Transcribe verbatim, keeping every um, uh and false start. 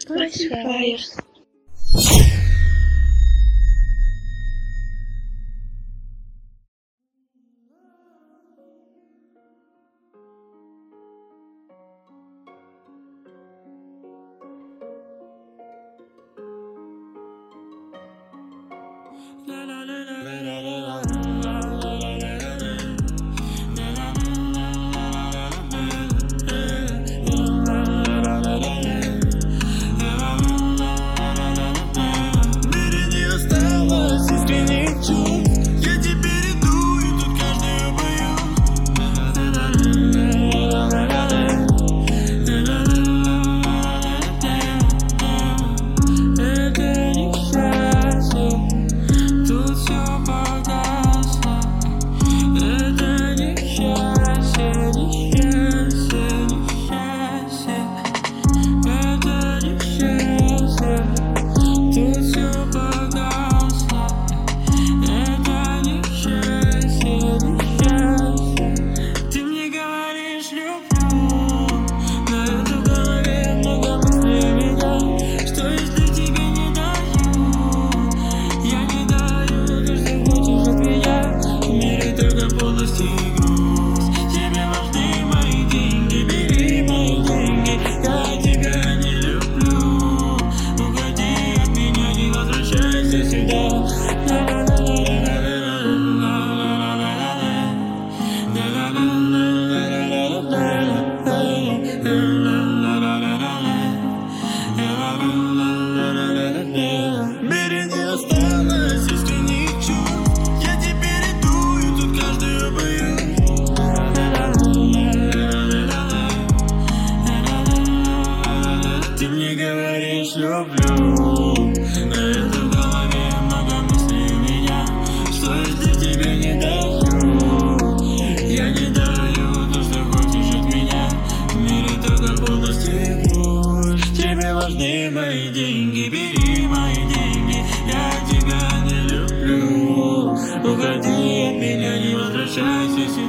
Spotify. Ты мне говоришь люблю, но это в голове много мыслей у меня. Что если тебе не даю? Я не даю то, что хочешь от меня. В мире только полностью и грусть. Тебе важны мои деньги, бери мои деньги. Я тебя не люблю. Уходи от меня, не возвращайся сюда.